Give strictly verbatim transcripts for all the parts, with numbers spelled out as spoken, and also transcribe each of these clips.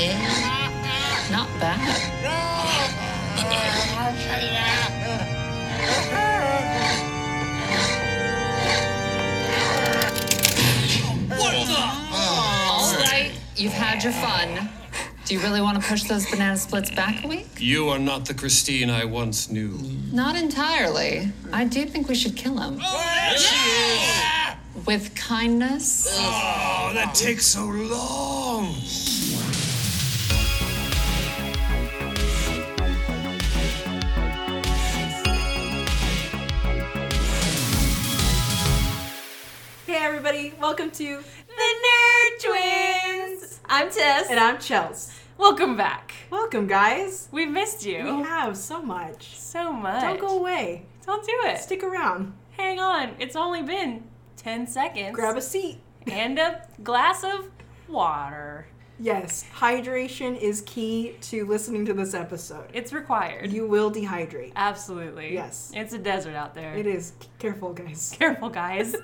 Yeah. Not bad. What the? All right, you've had your fun. Do you really want to push those banana splits back a week? You are not the Christine I once knew. Not entirely. I do think we should kill him. Oh, there she is! With kindness. Oh, that takes so long. Hey everybody, welcome to The Nerd Twins! I'm Tess. And I'm Chels. Welcome back. Welcome, guys. We missed you. We have so much. So much. Don't go away. Don't do it. Stick around. Hang on. It's only been ten seconds. Grab a seat. And a glass of water. Yes, hydration is key to listening to this episode. It's required. You will dehydrate. Absolutely. Yes. It's a desert out there. It is. Careful, guys. Careful, guys.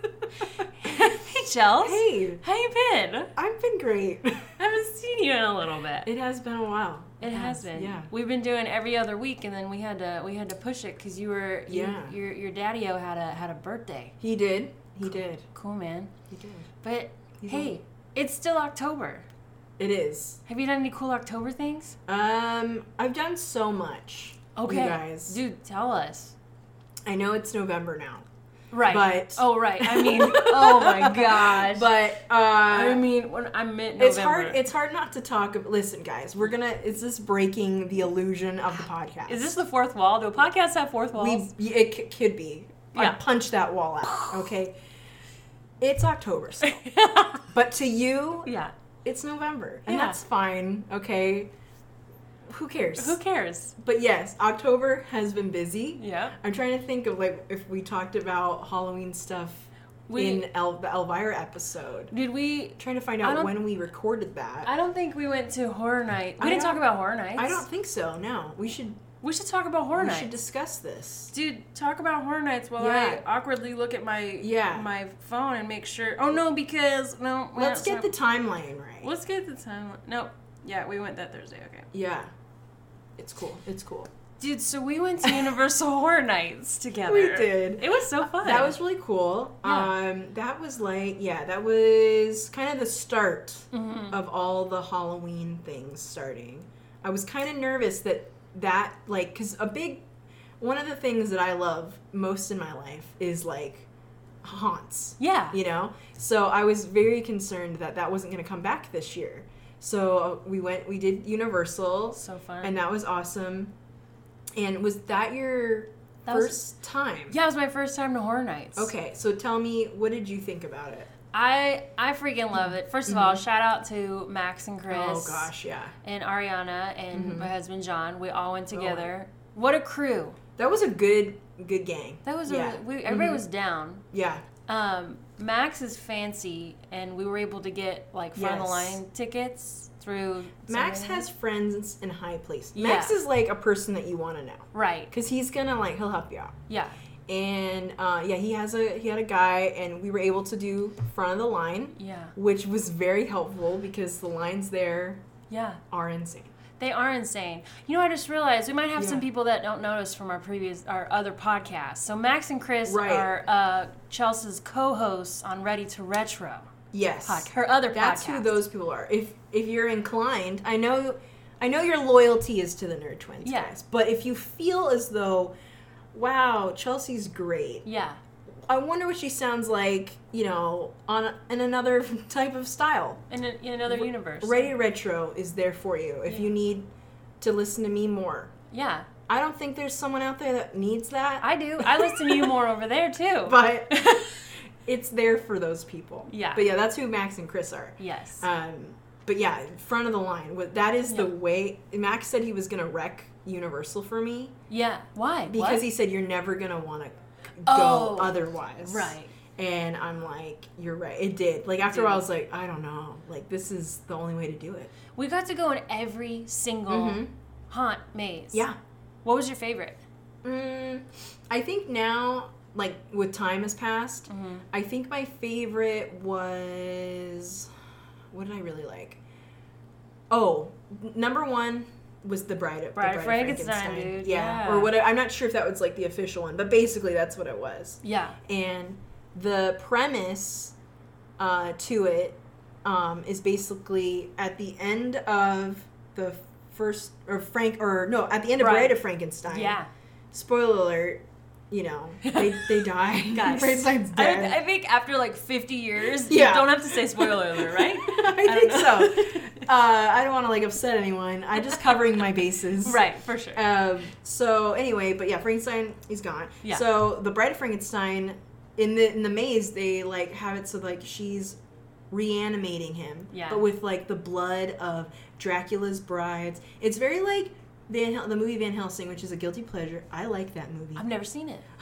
Hey, Chels. Hey. How you been? I've been great. I haven't seen you in a little bit. It has been a while. It has been. Yeah. We've been doing every other week, and then we had to we had to push it because you were you, Yeah. your your daddy-o had a had a birthday. He did. He did. Cool, man. He did. But He's hey, old. it's still October. It is. Have you done any cool October things? Um, I've done so much. Okay, You guys. dude, tell us. I know it's November now. Right. But- oh, right. I mean, oh my gosh. But, uh... I mean, when I meant November. It's hard. It's hard not to talk. Listen, guys, we're gonna. Is this breaking the illusion of the podcast? Is this the fourth wall? Do podcasts have fourth walls? We. It c- could be. Yeah. I'd punch that wall out. Okay. It's October still, but to you, yeah. it's November, and Yeah. that's fine. Okay. Who cares? Who cares? But yes, October has been busy. Yeah. I'm trying to think of like if we talked about Halloween stuff We- in El- the Elvira episode. Did we? Trying to find I out don't- when we recorded that. I don't think we went to horror night. We I didn't don't- talk about horror nights. I don't think so. No, we should. We should talk about horror we nights. should discuss this. Dude, talk about horror nights while Yeah. I awkwardly look at my Yeah. my phone and make sure. Oh no, because no. well, Let's it's get not- the timeline right. Let's get the time. Nope. Yeah, we went that Thursday. Okay. Yeah, it's cool. It's cool. Dude, so we went to Universal Horror Nights together. We did. It was so fun. That was really cool. Yeah. Um, that was like, yeah, that was kind of the start Mhm. of all the Halloween things starting. I was kind of nervous that that, like, because a big, one of the things that I love most in my life is, like, haunts. Yeah. You know? So I was very concerned that that wasn't going to come back this year. So uh, we went, we did Universal. So fun. And that was awesome. And was that your That was- first time? Yeah, it was my first time to Horror Nights. Okay, so tell me, what did you think about it? I I freaking love it. First of all, shout out to Max and Chris. Oh gosh, yeah. And Ariana and my husband John. We all went Oh. together. What a crew. That was a good, good gang. That was yeah. a, we, everybody was down. Yeah. Um, Max is fancy, and we were able to get like front of the Yes. line tickets through. Max something. has friends in high places. Yeah. Max is like a person that you want to know right. because he's gonna like he'll help you out. Yeah. And uh, yeah, he has a he had a guy, and we were able to do front of the line, Yeah. which was very helpful because the lines there Yeah. are insane. They are insane. You know, I just realized we might have some Yeah. people that don't notice from our previous, our other podcasts. So Max and Chris Right. are uh, Chelsea's co-hosts on Ready to Retro. Yes, Pod- her other That's podcast. who those people are. If if you're inclined, I know, I know your loyalty is to the Nerd Twins, Yeah. guys. But if you feel as though, wow, Chelsea's great. Yeah. I wonder what she sounds like, you know, on in another type of style. In, a, in another universe. Radio Retro is there for you if Yeah. you need to listen to me more. Yeah. I don't think there's someone out there that needs that, I do. I listen to you more over there, too. but it's there for those people. Yeah. But yeah, that's who Max and Chris are. yes. Um, but yeah, front of the line. What that is the Yeah. way Max said he was gonna wreck Universal for me yeah. Why? because What? he said you're never gonna want to Oh. go otherwise. Right. And I'm like, you're right. It did. Like after a while, I was like, I don't know. Like this is the only way to do it. We got to go in every single Mhm. haunt maze. Yeah. What was your favorite? Mm, I think now, like with time has passed, Mm-hmm. I think my favorite was, what did I really like? Oh, n- number one was the Bride of, Bride the of Bride Frankenstein, dude, yeah. Or whatever. I'm not sure if that was like the official one, but basically that's what it was. Yeah. And the premise uh, to it um, is basically at the end of the first, or Frank, or no, at the end of Bride. Bride of Frankenstein. Yeah. Spoiler alert, you know, they, they die. Guys, Frankenstein's dead. I, I think after like fifty years, Yeah. you don't have to say spoiler alert, right? I think so. Uh, I don't want to like upset anyone. I'm just covering my bases. Right, for sure. Um, so anyway, but yeah, Frankenstein, he's gone. Yeah. So the Bride of Frankenstein, in the in the maze, they like have it so like she's reanimating him, Yeah. but with like the blood of Dracula's brides. It's very like Van Hel- the movie Van Helsing, which is a guilty pleasure. I like that movie. I've never seen it.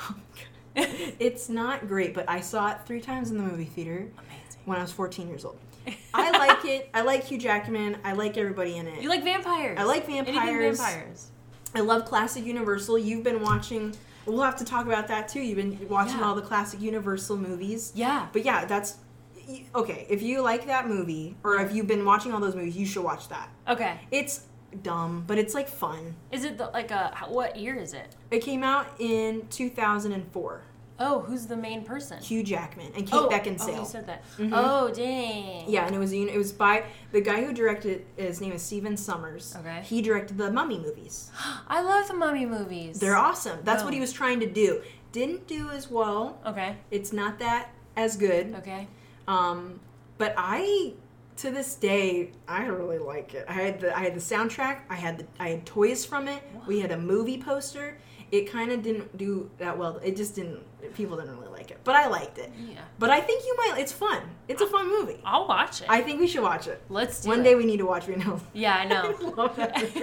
It's not great, but I saw it three times in the movie theater Amazing. when I was fourteen years old. I like it. I like Hugh Jackman. I like everybody in it. You like vampires. I like Anything vampires. vampires. I love classic Universal. You've been watching. We'll have to talk about that too. You've been watching Yeah. all the classic Universal movies. Yeah. But yeah, that's okay. If you like that movie, or if you've been watching all those movies, you should watch that. Okay. It's dumb, but it's like fun. Is it the, like a, what year is it? It came out in two thousand four. Oh, who's the main person? Hugh Jackman and Kate oh, Beckinsale. Oh, you said that. Mhm. Oh, dang. Yeah, and it was it was by the guy who directed. His name is Steven Sommers. Okay. He directed the Mummy movies. I love the Mummy movies. They're awesome. That's Oh. what he was trying to do. Didn't do as well. Okay. It's not that as good. Okay. Um, but I, to this day, I really like it. I had the I had the soundtrack. I had the I had toys from it. We had a movie poster. It kind of didn't do that well. It just didn't. People didn't really like it, but I liked it. Yeah. But I think you might. It's fun. It's a fun movie. I'll watch it. I think we should watch it. Let's do One it. day we need to watch Van Helsing. Yeah, I know. I love that movie.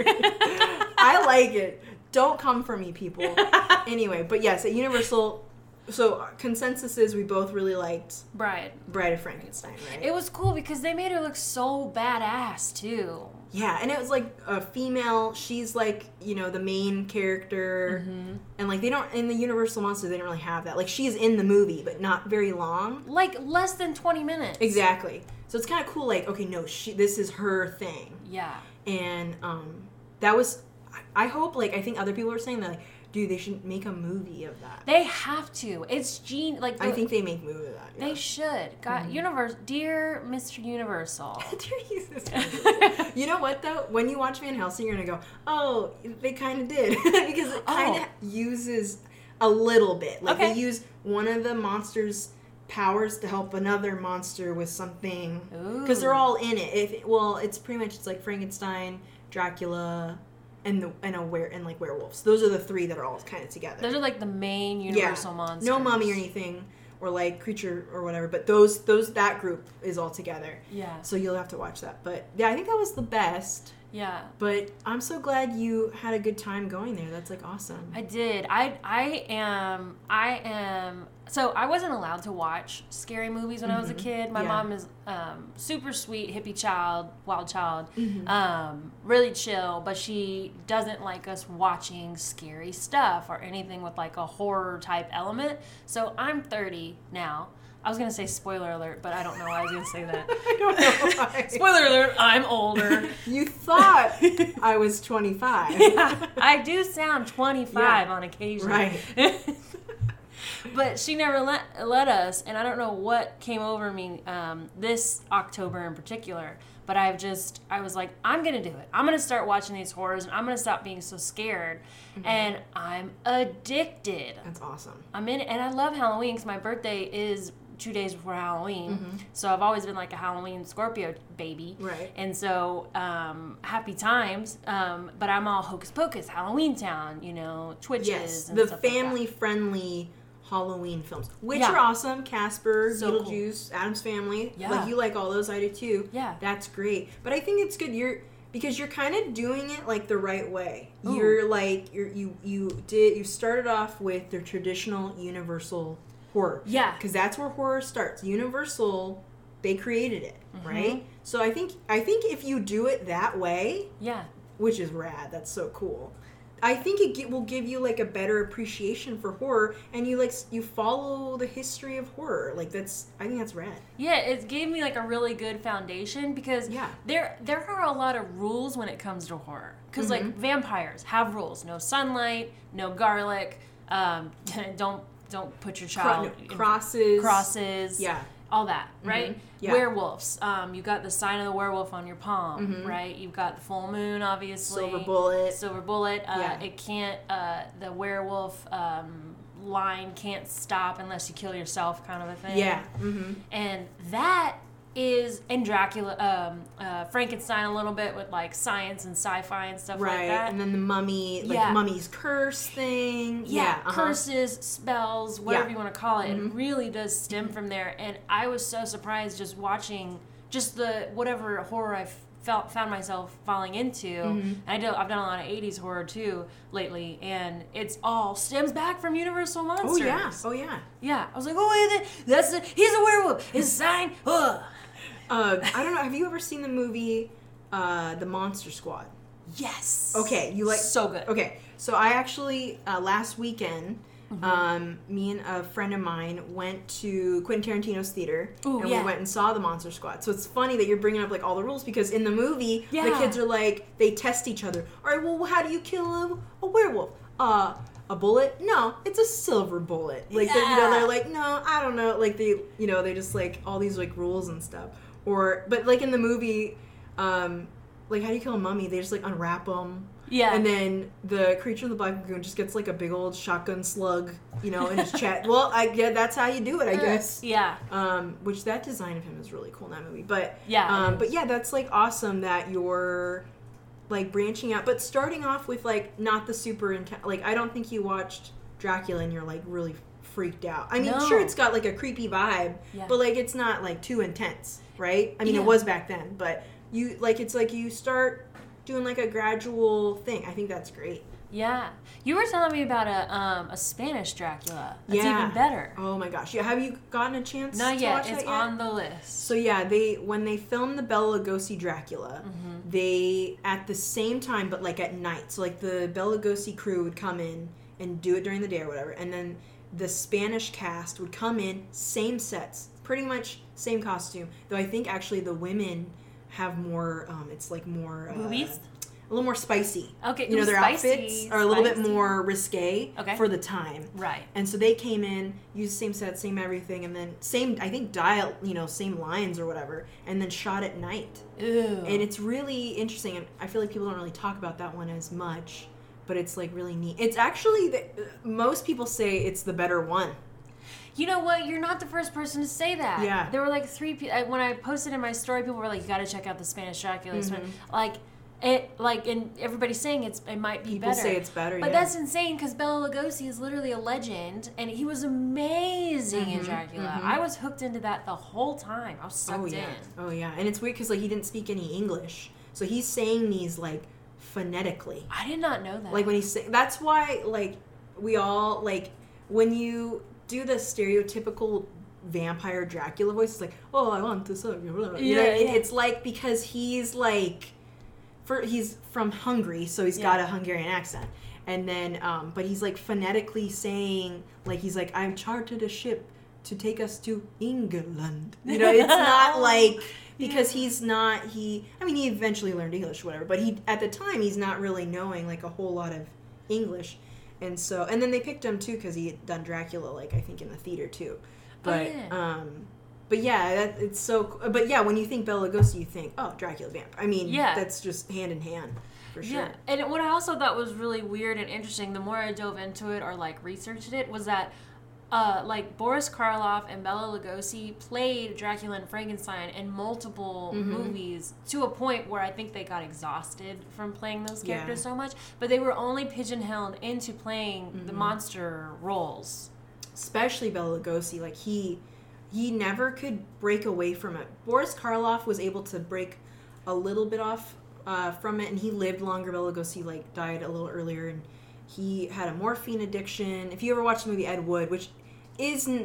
I like it. Don't come for me, people. Anyway, but yes, at Universal. So consensus is we both really liked Bride. Bride of Frankenstein, right? It was cool because they made her look so badass too. Yeah, and it was like a female. She's like, you know, the main character, Mm-hmm. and like they don't in the Universal Monsters they don't really have that. Like she's in the movie, but not very long. Like less than twenty minutes. Exactly. So it's kind of cool. Like, okay, no, she. This is her thing, Yeah. and um, that was. I hope. Like, I think other people are saying that. Like, dude, they should make a movie of that. They have to. It's gene like I the- think they make a movie of that. Yeah. they should. God, universe, dear Mister Universal. Dear Jesus. You know what though? When you watch Van Helsing, you're gonna go, "Oh, they kind of did," because it kind of Oh. uses a little bit. Like Okay. they use one of the monster's powers to help another monster with something, because they're Ooh. all in it. If well, it's pretty much it's like Frankenstein, Dracula, and the and a were and like werewolves. Those are the three that are all kind of together. Those are like the main Universal monsters. No mummy or anything, or like creature or whatever. But those those that group is all together. Yeah. So you'll have to watch that. But yeah, I think that was the best. Yeah. But I'm so glad you had a good time going there. That's like awesome. I did. I I am I am so I wasn't allowed to watch scary movies when I was a kid. My Yeah. mom is um, super sweet, hippie child, wild child, Mm-hmm. um, really chill, but she doesn't like us watching scary stuff or anything with like a horror type element. So I'm thirty now. I was gonna say spoiler alert, but I don't know why I was gonna say that. I don't know why. Spoiler alert, I'm older. You thought I was twenty-five. Yeah, I do sound twenty-five Yeah. on occasion. Right. But she never let let us, and I don't know what came over me um, this October in particular. But I've just, I was like, I'm gonna do it. I'm gonna start watching these horrors, and I'm gonna stop being so scared. Mm-hmm. And I'm addicted. That's awesome. I'm in, and I love Halloween because my birthday is two days before Halloween. Mm-hmm. So I've always been like a Halloween Scorpio baby. Right. And so um, happy times. Um, but I'm all hocus pocus, Halloween Town, you know, Twitches. Yes, and the stuff like that. family-friendly Halloween films, which Yeah. are awesome. Casper, So cool. Beetlejuice, Addams Family. Yeah. Like you like all those, I do too. Yeah. That's great. But I think it's good. You're because you're kind of doing it like the right way. Ooh. You're like you're, you you did you started off with the traditional Universal horror. Yeah. Because that's where horror starts. Universal, they created it, Mm-hmm. right? So I think I think if you do it that way, Yeah. which is rad, that's so cool. I think it gi- will give you like a better appreciation for horror, and you like s- you follow the history of horror. Like that's I think that's rad. Yeah, it gave me like a really good foundation because Yeah. there there are a lot of rules when it comes to horror. Because like vampires have rules: no sunlight, no garlic, um, don't don't put your Cro- child no, in- crosses. crosses, Yeah. all that, right? Yeah. Werewolves, um, you got the sign of the werewolf on your palm, right? You've got the full moon, obviously. Silver bullet. Silver bullet. Uh, Yeah. It can't. Uh, the werewolf um, line can't stop unless you kill yourself, kind of a thing. Yeah. Mm-hmm. And that is in Dracula, um, uh, Frankenstein a little bit with like science and sci-fi and stuff Right. like that. And then the mummy, like Yeah. mummy's curse thing. yeah, Yeah. uh-huh. curses, spells, whatever Yeah. you want to call it. It really does stem from there. And I was so surprised just watching just the whatever horror I felt found myself falling into. And I do, I've done a lot of eighties horror too lately, and it's all stems back from Universal Oh Monsters. yeah. Oh yeah. Yeah, I was like, oh wait, that- that's the, he's a werewolf. His sign. Ugh. Uh, I don't know. Have you ever seen the movie uh, The Monster Squad? Yes. Okay, you like so good. Okay, so I actually uh, last weekend, Mm-hmm. um, me and a friend of mine went to Quentin Tarantino's theater, Ooh, and yeah. we went and saw The Monster Squad. So it's funny that you're bringing up like all the rules because in the movie, the Yeah. kids are like they test each other. All right, well, how do you kill a, a werewolf? Uh. A bullet? No, it's a silver bullet. Like they're, you know, Yeah. they're like, no, I don't know. Like they, you know, they just like all these like rules and stuff. Or, but like in the movie, um, like how do you kill a mummy? They just like unwrap them. Yeah. And then the creature in the Black Lagoon just gets like a big old shotgun slug, you know, in his chest. Well, I yeah, that's how you do it, I guess. Yeah. Um, which that design of him is really cool in that movie. But Yeah, it um, is. but yeah, that's like awesome that you're like branching out, but starting off with like not the super intense. Like I don't think you watched Dracula and you're like really freaked out. I mean, No. sure, it's got like a creepy vibe, Yeah. but like it's not like too intense, right? I mean, Yeah. it was back then, but you like it's like you start doing like a gradual thing. I think that's great. Yeah. You were telling me about a um, a Spanish Dracula. That's Yeah. even better. Oh my gosh, yeah. Have you gotten a chance? Not to yet. Watch It's that yet? on the list. So yeah, they when they filmed the Bela Lugosi Dracula, Mm-hmm. they at the same time, but like at night. So like the Bela Lugosi crew would come in and do it during the day or whatever, and then the Spanish cast would come in, same sets, pretty much same costume. Though I think actually the women have more. Um, it's like more uh, Movies? a little more spicy. Okay, you know ooh, their spicy, outfits are a little bit spicy. more risque Okay. for the time. Right. And so they came in, used the same set, same everything, and then same, I think, dial, you know, same lines or whatever, and then shot at night. Ew. And it's really interesting, and I feel like people don't really talk about that one as much, but it's like really neat. It's actually, the, most people say it's the better one. You know what? You're not the first person to say that. Yeah. There were like three people. When I posted in my story, people were like, you got to check out the Spanish Dracula. Mm-hmm. Like, it, like, and everybody's saying it's it might be People better. say it's better, But yeah. that's insane because Bela Lugosi is literally a legend, and he was amazing in Dracula. I was hooked into that the whole time. I was sucked Mm-hmm. Oh, yeah. in. Oh, yeah. And it's weird because, like, he didn't speak any English. So he's saying these, like, phonetically. I did not know that. Like when he's saying, that's why like we all like when you do the stereotypical vampire Dracula voice, it's like, oh, I want to serve you. You know, Yeah, it- yeah. it's like because he's like, for he's from Hungary, so he's Yeah. got a Hungarian accent, and then um, but he's like phonetically saying like he's like I've chartered a ship to take us to England. You know, it's not like. Because he's not, he, I mean, he eventually learned English, whatever, but he, at the time, he's not really knowing, like, a whole lot of English. And so, and then they picked him, too, because he had done Dracula, like, I think in the theater, too. But, yeah. um, but yeah, that, it's so, but yeah, when you think Bela Lugosi, you think, oh, Dracula vamp. I mean, Yeah. that's just hand in hand, for sure. Yeah, and what I also thought was really weird and interesting, the more I dove into it or like researched it, was that uh, like Boris Karloff and Bela Lugosi played Dracula and Frankenstein in multiple Mm-hmm. movies to a point where I think they got exhausted from playing those Yeah. characters so much, but they were only pigeonholed into playing the Mm-hmm. monster roles. Especially Bela Lugosi, like, he, he never could break away from it. Boris Karloff was able to break a little bit off uh, from it, and he lived longer. Bela Lugosi like died a little earlier, and he had a morphine addiction. If you ever watched the movie Ed Wood, which isn't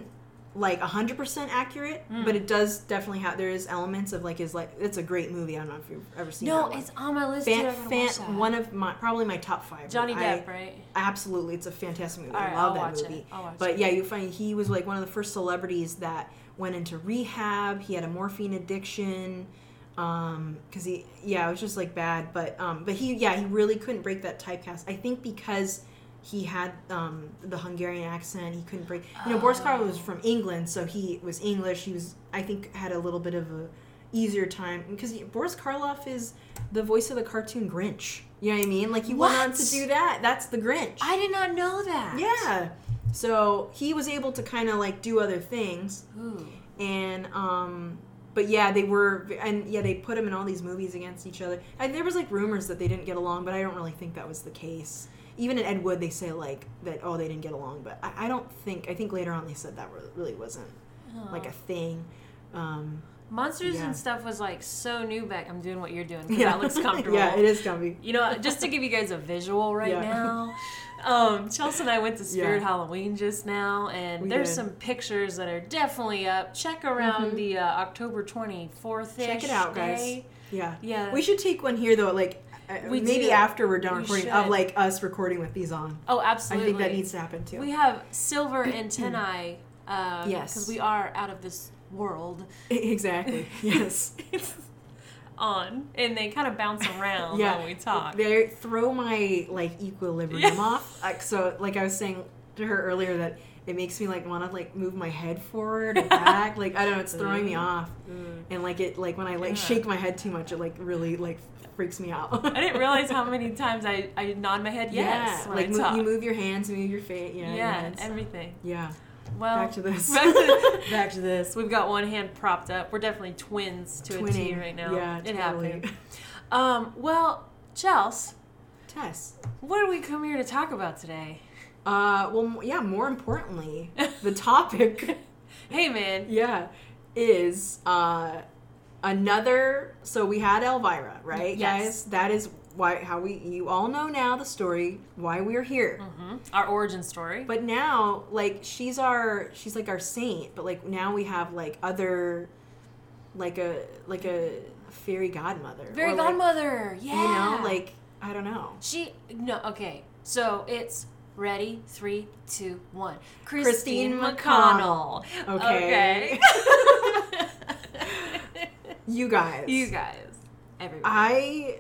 like one hundred percent accurate, Mm. but it does definitely have, there is elements of like his, like, it's a great movie. I don't know if you've ever seen No, that one. it's on my list. Fan, dude, I gotta fan, watch that. one of my, probably my top five. Johnny I- Depp, right? Absolutely, it's a fantastic movie. All right, I love I'll that watch movie. it. I'll watch but it. yeah, you find he was like one of the first celebrities that went into rehab. He had a morphine addiction, um, because he, yeah, it was just like bad. But um, but he, yeah, he really couldn't break that typecast. I think because he had um the Hungarian accent, he couldn't break. You know, Boris Karloff was from England, so he was English. He was, I think, had a little bit of a easier time because Boris Karloff is the voice of the cartoon Grinch. You know what I mean? Like he went on What? to do that. That's the Grinch. I did not know that. Yeah. So he was able to kind of like do other things, Ooh. and um, but yeah, they were, and yeah, they put him in all these movies against each other. And there was like rumors that they didn't get along, but I don't really think that was the case. Even in Ed Wood, they say like that, oh, they didn't get along, but I, I don't think. I think later on they said that really wasn't like a thing. Um, Monsters Yeah. and stuff was like so new back. I'm doing what you're doing because yeah, that looks comfortable. yeah, it is comfy. You know, just to give you guys a visual right Yeah. now, um, Chelsea and I went to Spirit Yeah. Halloween just now, and We there's did. some pictures that are definitely up. Check around Mhm. the uh, October twenty-fourth. Check it out, guys. Day. Yeah, Yeah. We should take one here though, like uh, We maybe do. after we're done We recording, should. of like us recording with these on. Oh, I absolutely. think that needs to happen too. We have silver antennae. Um, Yes. Because we are out of this world. Exactly. Yes. On, and they kind of bounce around Yeah. when we talk. They throw my like equilibrium Yeah. off. Like, so, like I was saying to her earlier, that it makes me like want to like move my head forward or back. Like I don't know, it's throwing me off. And like it, like when I like Yeah. shake my head too much, it like really like freaks me out. I didn't realize how many times I, I nod my head yes yeah. when Like I mo- talk. you move your hands, move your face. Yeah. your yeah, heads. everything. Yeah. Well, Back to this. back, to, back to this. We've got one hand propped up. We're definitely twins to a T Twinning. right now. Yeah, it totally. happened. Um, well, Chels, Tess. what did we come here to talk about today? Uh, well, m- yeah. More importantly, the topic. Hey, man. Yeah, is uh, another. So we had Elvira, right, Yes. guys? That is why how we. You all know now the story why we're here. hmm Our origin story. But now, like she's our she's like our saint. But like now we have like other, like a like a fairy godmother. Fairy or, like, godmother. Yeah. You know, like I don't know. She no okay. So it's ready. Three, two, one. Christine McConnell. Okay. Okay. You guys. You guys. Everybody. I.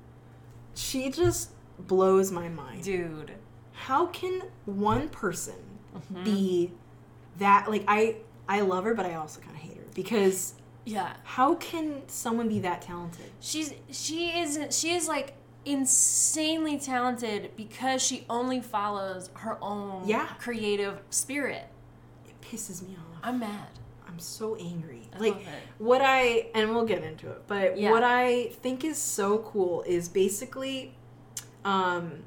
She just blows my mind. Dude. How can one person Mm-hmm. be that like I I love her, but I also kind of hate her because Yeah. how can someone be that talented? She's she is she is like insanely talented because she only follows her own Yeah. creative spirit. It pisses me off. I'm mad. I'm so angry. I like love it. what I and we'll get into it, but Yeah. what I think is so cool is basically, um,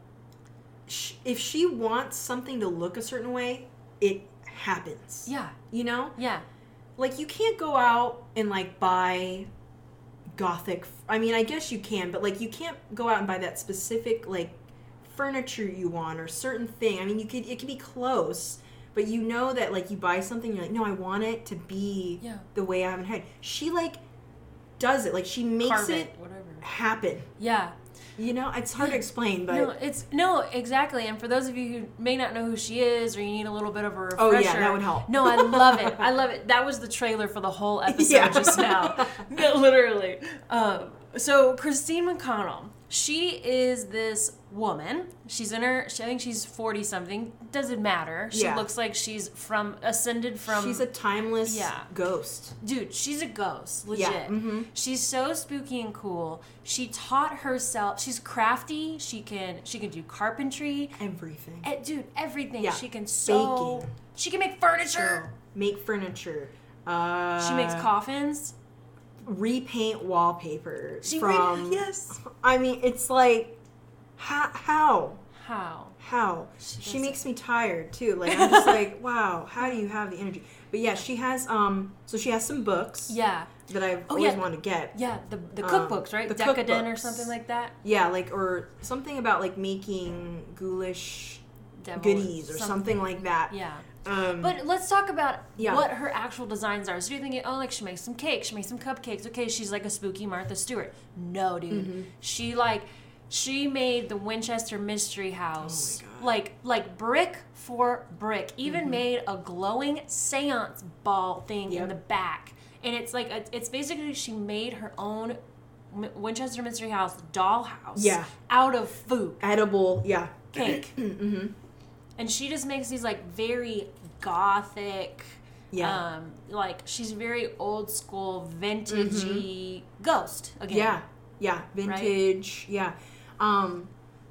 sh- if she wants something to look a certain way, it happens. Yeah. You know, Yeah. like you can't go out and like buy gothic. I mean, I guess you can, but like you can't go out and buy that specific like furniture you want or certain thing. I mean, you could it could be close. But you know that, like, you buy something, you're like, no, I want it to be Yeah. the way I have in head. She, like, does it. Like, she makes Carve it, it, whatever. happen. Yeah. You know? It's hard to explain, but... No, it's no, exactly. And for those of you who may not know who she is, or you need a little bit of a refresher. Oh, yeah, that would help. No, I love it. I love it. That was the trailer for the whole episode Yeah. just now. Literally. Um, so Christine McConnell, she is this woman. She's in her. She, I think she's forty something. Doesn't matter. She Yeah. looks like she's from ascended from. She's a timeless Yeah. ghost. Dude, she's a ghost, legit. Yeah, mhm. She's so spooky and cool. She taught herself. She's crafty. She can. She can do carpentry. Everything. Eh, dude, everything. Yeah. She can sew. Baking. She can make furniture. Make furniture. Uh, She makes coffins. Repaint wallpaper. She from... re- yes. I mean, it's like... How? How? How? How? She She, does makes me tired too. Like I'm just like, wow, how do you have the energy? But yeah, she has um so she has some books Yeah. that I've Oh, always yeah. wanted to get. Yeah. The the Um, cookbooks, right? the Decadent or cookbooks. something like that. Yeah, like or something about like making ghoulish Devil goodies or something. something like that. Yeah. Um, But let's talk about Yeah. what her actual designs are. So you're thinking, oh, like she makes some cakes, she makes some cupcakes. Okay, she's like a spooky Martha Stewart. No, dude. Mm-hmm. She like she made the Winchester Mystery House Oh my God. like like brick for brick. Even made a glowing seance ball thing in Yep. the back. And it's like a, it's basically she made her own M- Winchester Mystery House dollhouse Yeah. out of food edible, yeah. cake. Mm-hmm. And she just makes these like very gothic, Yeah. um, like she's very old school, vintagey ghost again. Mm-hmm. Yeah, yeah, vintage. Yeah, um,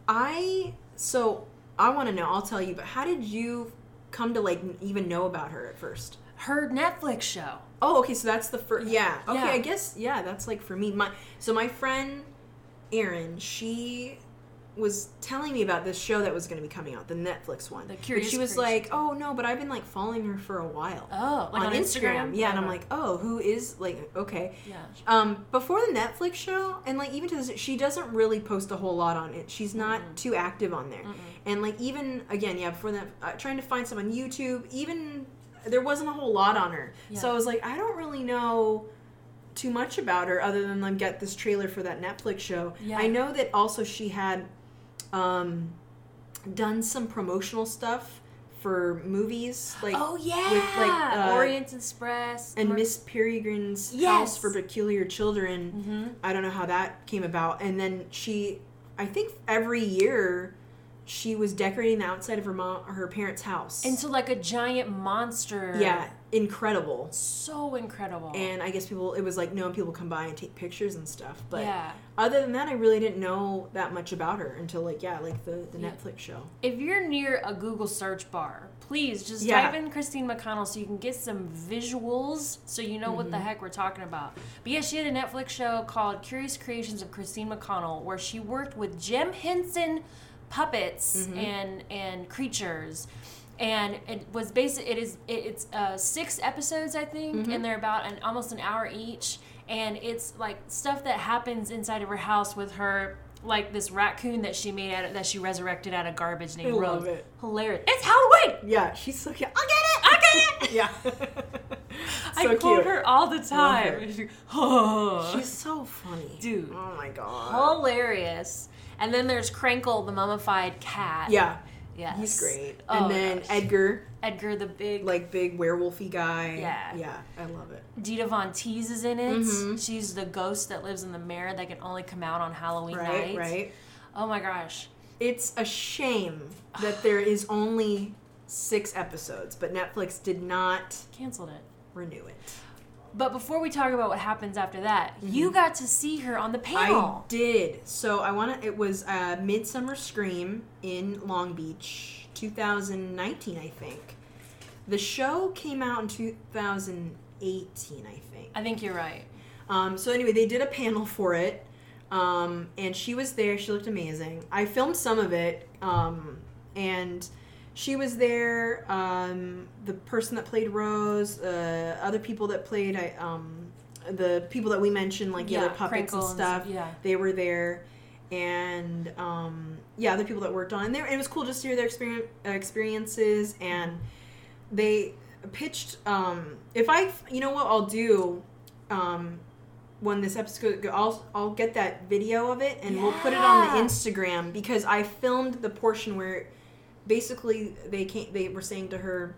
I so I want to know. I'll tell you, but how did you come to like even know about her at first? Her Netflix show. Oh, okay, so that's the first. Yeah, okay, Yeah. I guess yeah, that's like for me. My so my friend Erin, she was telling me about this show that was going to be coming out, the Netflix one. The But Curious she was Creations. like, "Oh no, but I've been like following her for a while." Oh, like on Instagram? Yeah, and I'm Uh-huh. like, "Oh, who is like okay." Yeah. Um, before the Netflix show, and like even to this, she doesn't really post a whole lot on it. She's not too active on there, and like even again, yeah, before that, uh, trying to find some on YouTube, even there wasn't a whole lot on her. So Yeah. I was like, I don't really know too much about her other than like get this trailer for that Netflix show. Yeah. I know that also she had um, done some promotional stuff for movies, like Oh yeah, with like uh, Orient Express and Mer- Miss Peregrine's Yes. House for Peculiar Children. Mm-hmm. I don't know how that came about. And then she, I think every year, she was decorating the outside of her mom, her parents' house. into like a giant monster. yeah, incredible. so incredible. And I guess people, it was like known people come by and take pictures and stuff. But yeah. other than that, I really didn't know that much about her until like yeah, like the the Yeah. Netflix show. If you're near a Google search bar, please just Yeah. type in Christine McConnell so you can get some visuals so you know what the heck we're talking about. But yeah, she had a Netflix show called Curious Creations of Christine McConnell where she worked with Jim Henson puppets and and creatures. And it was basic. It is. It, it's uh, six episodes, I think, and they're about an almost an hour each. And it's like stuff that happens inside of her house with her, like this raccoon that she made out of, that she resurrected out of garbage named I love Rose. it. Hilarious! It's Halloween. Yeah, she's so cute. I get it. I get it. Yeah. I so quote cute. her all the time. her. She- oh. She's so funny. Dude. Oh my god. hilarious. And then there's Crankle, the mummified cat. Yeah. Yes. He's great. Oh and my then gosh. Edgar, Edgar the big. like big werewolfy guy. Yeah. Yeah, I love it. Dita Von Teese is in it. Mm-hmm. She's the ghost that lives in the mirror that can only come out on Halloween Right, night. right. Oh my gosh. It's a shame that there is only six episodes, but Netflix did not Canceled it. renew it. But before we talk about what happens after that, you got to see her on the Mm-hmm. I panel. did. So I want to. It was uh, Midsummer Scream in Long Beach, two thousand nineteen, I think. The show came out in two thousand eighteen, I think. I think you're right. Um, so anyway, they did a panel for it, um, and she was there. She looked amazing. I filmed some of it, um, and she was there. Um, the person that played Rose, uh, other people that played, I, um, the people that we mentioned, like the Yeah, other puppets and Crinkle and stuff. stuff, yeah. They were there, and um, yeah, other people that worked on. And they, it was cool just to hear their experience, experiences, and they pitched. Um, if I, you know what I'll do. Um, when this episode go, I'll I'll get that video of it and we'll put it on the Yeah. Instagram because I filmed the portion where basically they came they were saying to her,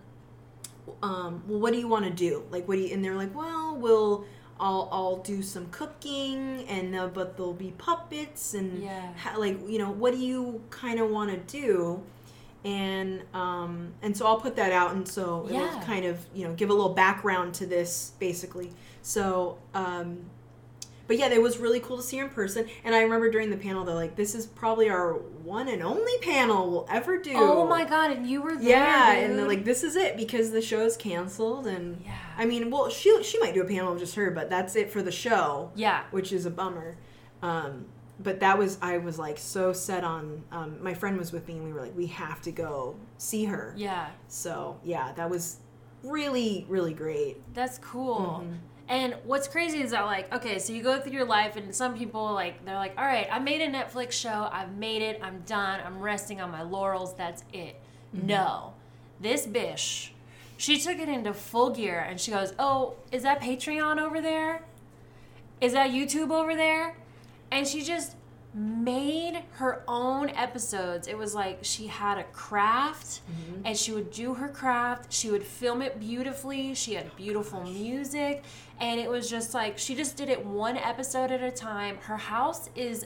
um, well, what do you want to do? Like, what do you? And they're like, well, we'll I'll I'll do some cooking and uh, but there'll be puppets and Yeah. ha- like you know what do you kind of want to do? And um and so I'll put that out and so Yeah. it'll kind of you know give a little background to this basically. So um. But yeah, it was really cool to see her in person. And I remember during the panel, they're like, this is probably our one and only panel we'll ever do. Oh my god, and you were there. Yeah, dude. and they're like, this is it because the show's canceled. And Yeah. I mean, well, she she might do a panel of just her, but that's it for the show. Yeah. Which is a bummer. Um, but that was, I was like so set on, um, my friend was with me and we were like, we have to go see her. Yeah. So yeah, that was really, really great. That's cool. Mm-hmm. And what's crazy is that, like, okay, so you go through your life, and some people, like, they're like, all right, I made a Netflix show, I've made it, I'm done, I'm resting on my laurels, that's it. Mm-hmm. No. This bish She took it into full gear and she goes, oh, is that Patreon over there? Is that YouTube over there? And she just made her own episodes. It was like she had a craft mm-hmm. and she would do her craft. She would film it beautifully. She had beautiful music. And it was just like, she just did it one episode at a time. Her house is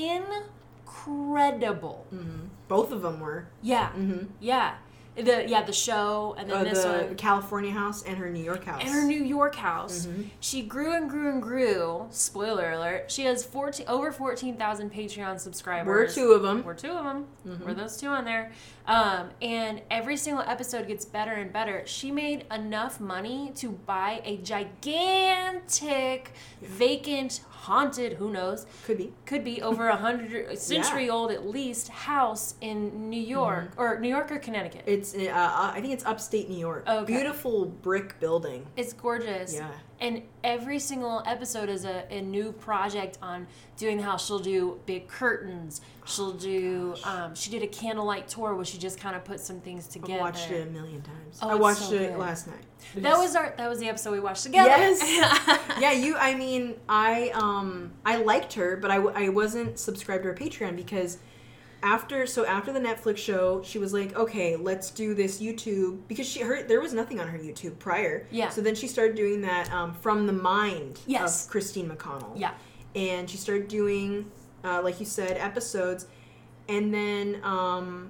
incredible. Mm-hmm. Both of them were. Yeah. Mm-hmm. Yeah. The yeah the show and then uh, this the one, California house and her New York house and her New York house. Mm-hmm. She grew and grew and grew. Spoiler alert: she has fourteen over fourteen thousand Patreon subscribers. We're two of them. We're two of them. Mm-hmm. We're those two on there. Um, and every single episode gets better and better. She made enough money to buy a gigantic, yeah. vacant, haunted, who knows? Could be. Could be over a hundred century yeah. old at least house in New York mm-hmm. or New York or Connecticut. It's uh, I think it's upstate New York. Okay. Beautiful brick building. It's gorgeous. Yeah. And every single episode is a, a new project on doing the house. She'll do big curtains. She'll do, um, she did a candlelight tour where she just kind of put some things together. I've watched it a million times. Oh, I watched so it good. last night. It that is... was our, that was the episode we watched together. Yes. Yeah, you, I mean, I, um, I liked her, but I, I wasn't subscribed to her Patreon because after, so after the Netflix show, she was like, okay, let's do this YouTube, because she heard there was nothing on her YouTube prior. Yeah. So then she started doing that um, From the Mind yes. of Christine McConnell. Yeah. And she started doing, uh, like you said, episodes. And then, um,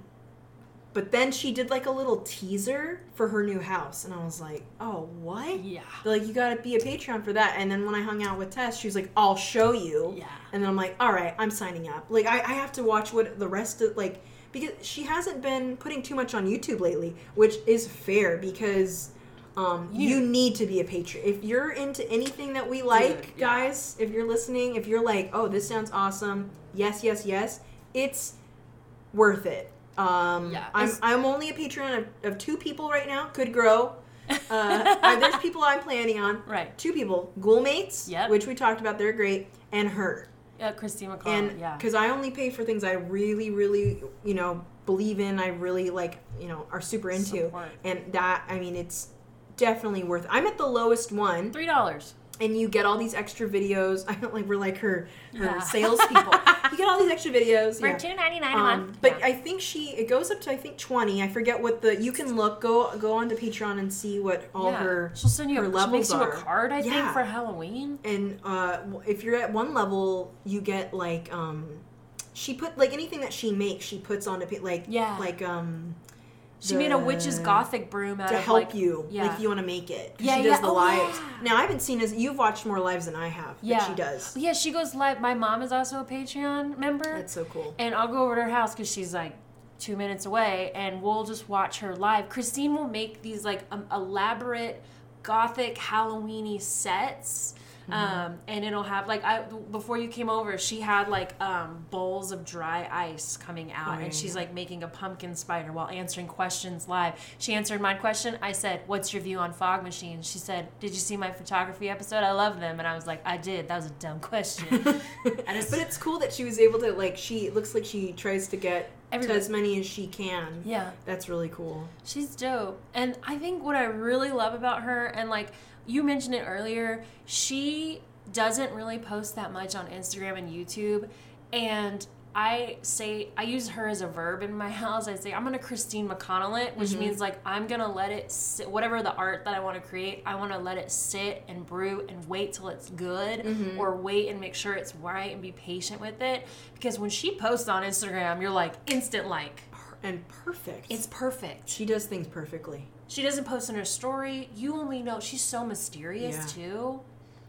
but then she did like a little teaser for her new house. And I was like, oh, what? Yeah. They're like, you gotta be a Patreon for that. And then when I hung out with Tess, she was like, I'll show you. Yeah. And then I'm like, all right, I'm signing up. Like, I, I have to watch what the rest of, like, because she hasn't been putting too much on YouTube lately, which is fair because um, you, you need to be a patron. If you're into anything that we like, Dude, yeah. guys, if you're listening, if you're like, oh, this sounds awesome, yes, yes, yes, it's worth it. Um, yeah, I'm I'm only a Patreon of, of two people right now. Could grow. Uh, I, there's people I'm planning on. Right. Two people. Ghoulmates, yep. which we talked about. They're great. And her. Uh, Christine McConnell, and, yeah. Because I only pay for things I really, really, you know, believe in. I really, like, you know, are super into. Support. And that, I mean, it's definitely worth it. I'm at the lowest one. Three dollars. And you get all these extra videos. I don't like we're like her her yeah. salespeople. You get all these extra videos for yeah. two ninety nine a um, month. But yeah. I think she it goes up to I think twenty. I forget what the you can look go go onto Patreon and see what all yeah. her she'll send you her a, levels she makes you are. a card I yeah. think for Halloween. And uh, if you're at one level, you get like um, she put like anything that she makes, she puts onto like yeah. like um. She made a witch's gothic broom out to of help like, you, yeah. like if you want to make it. Yeah, she does yeah. the oh, lives. Yeah. Now I haven't seen as you've watched more lives than I have. Yeah, but she does. Yeah, she goes live. My mom is also a Patreon member. That's so cool. And I'll go over to her house because she's like two minutes away, and we'll just watch her live. Christine will make these like um, elaborate gothic Halloweeny sets. Mm-hmm. Um, and it'll have like I before you came over, she had like um, bowls of dry ice coming out, oh, yeah, and she's yeah. like making a pumpkin spider while answering questions live. She answered my question. I said, "What's your view on fog machines?" She said, "Did you see my photography episode? I love them." And I was like, "I did. That was a dumb question." just, but it's cool that she was able to like. She it looks like she tries to get to as many as she can. Yeah, that's really cool. She's dope, and I think what I really love about her, and like. You mentioned it earlier, she doesn't really post that much on Instagram and YouTube, and I say, I use her as a verb in my house. I say, I'm going to Christine McConnell it, which mm-hmm. means like I'm going to let it sit, whatever the art that I want to create, I want to let it sit and brew and wait till it's good mm-hmm. or wait and make sure it's right and be patient with it. Because when she posts on Instagram, you're like instant like. And perfect. It's perfect. She does things perfectly. She doesn't post in her story. You only know she's so mysterious yeah. too.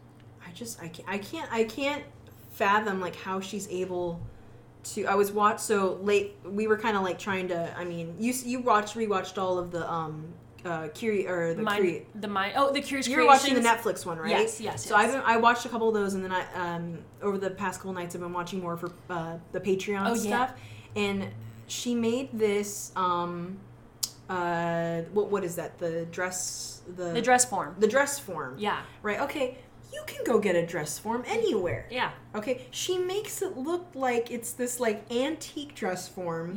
I just I can't I can't I can't fathom like how she's able to. I was watched so late. We were kind of like trying to. I mean, you you watched rewatched all of the um uh Curi or the mind, Curi- the mind oh the Curious You're Creations. watching the Netflix one, right? Yes, yes. So yes. I've been, I watched a couple of those, and then I um over the past couple nights I've been watching more for uh, the Patreon oh, stuff, yeah. and she made this um. Uh, what what is that? The dress, the the dress form. The dress form. Yeah. Right. Okay. You can go get a dress form anywhere. Yeah. Okay. She makes it look like it's this like antique dress form. Yeah.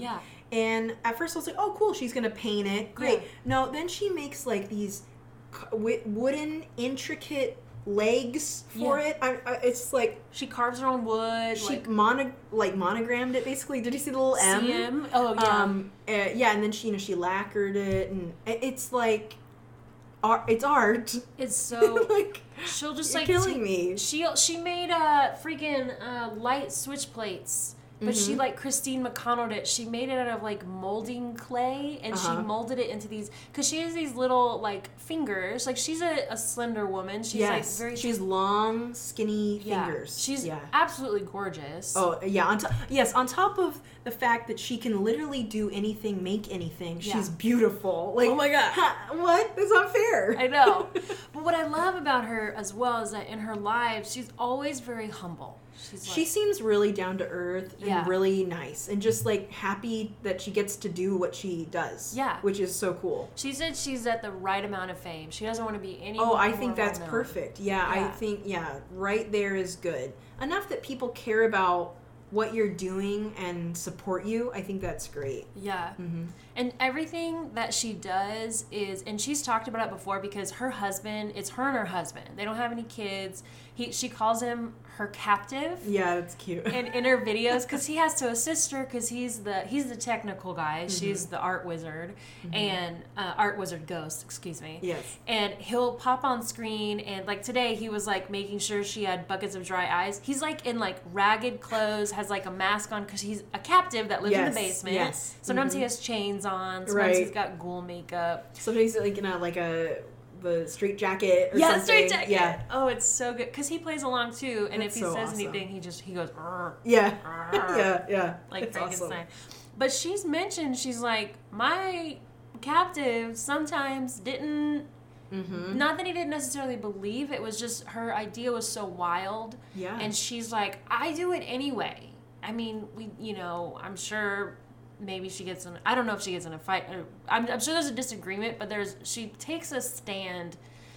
And at first I was like, oh, cool, she's going to paint it. Great. Yeah. No, then she makes like these c- wi- wooden, intricate legs for Yeah. it. I, I, it's like She carves her own wood. she like mono, like monogrammed it basically. Did you see the little M? C M? Oh, yeah. Um, uh, yeah, and then she, you know, she lacquered it, and it- it's like, art. It's art. It's so... like, She'll just you're like... killing take- me. She, she made uh, freaking uh, light switch plates. But Mm-hmm. she, like, Christine McConnelled it. She made it out of, like, molding clay. And Uh-huh. she molded it into these... Because she has these little, like, fingers. Like, she's a, a slender woman. She's, like, Yes, very... she's long, skinny yeah. fingers. She's yeah. absolutely gorgeous. Oh yeah, on top yes, on top of the fact that she can literally do anything, make anything. Yeah. She's beautiful. Like, Oh my God. ha, what? That's not fair. I know. But what I love about her as well is that in her lives, she's always very humble. She's like, She seems really down to earth and Yeah. really nice and just like happy that she gets to do what she does. Yeah. Which is so cool. she said she's at the right amount of fame. She doesn't want to be any Oh, I more think that's well-known. perfect. Yeah, I Yeah. think yeah, right there is good. Enough that people care about what you're doing and support you. I think that's great. Yeah. Mm-hmm. And everything that she does is, and she's talked about it before because her husband, it's her and her husband. They don't have any kids. He, she calls him her captive. Yeah, that's cute. in, in her videos because he has to assist her because he's the he's the technical guy, she's the art wizard, and uh, art wizard ghost, excuse me. Yes. And he'll pop on screen, and like today he was like making sure she had buckets of dry ice. He's like in like ragged clothes, has like a mask on because he's a captive that lives in Yes, the basement. yes. Sometimes he has chains on. Sometimes Right. he's got ghoul makeup. Sometimes like in a like a the straight jacket or Yeah, something. straight jacket. Yeah. Oh, it's so good because he plays along too, and That's if he so says awesome. anything, he just he goes. "Arr." Yeah. Arr. yeah, yeah. Like That's Frankenstein. awesome. But she's mentioned, she's like, my captive sometimes didn't, Mm-hmm. not that he didn't necessarily believe, it was just her idea was so wild. Yeah. And she's like, I do it anyway. I mean, we, you know, I'm sure maybe she gets in, I don't know if she gets in a fight. Or, I'm, I'm sure there's a disagreement, but there's, she takes a stand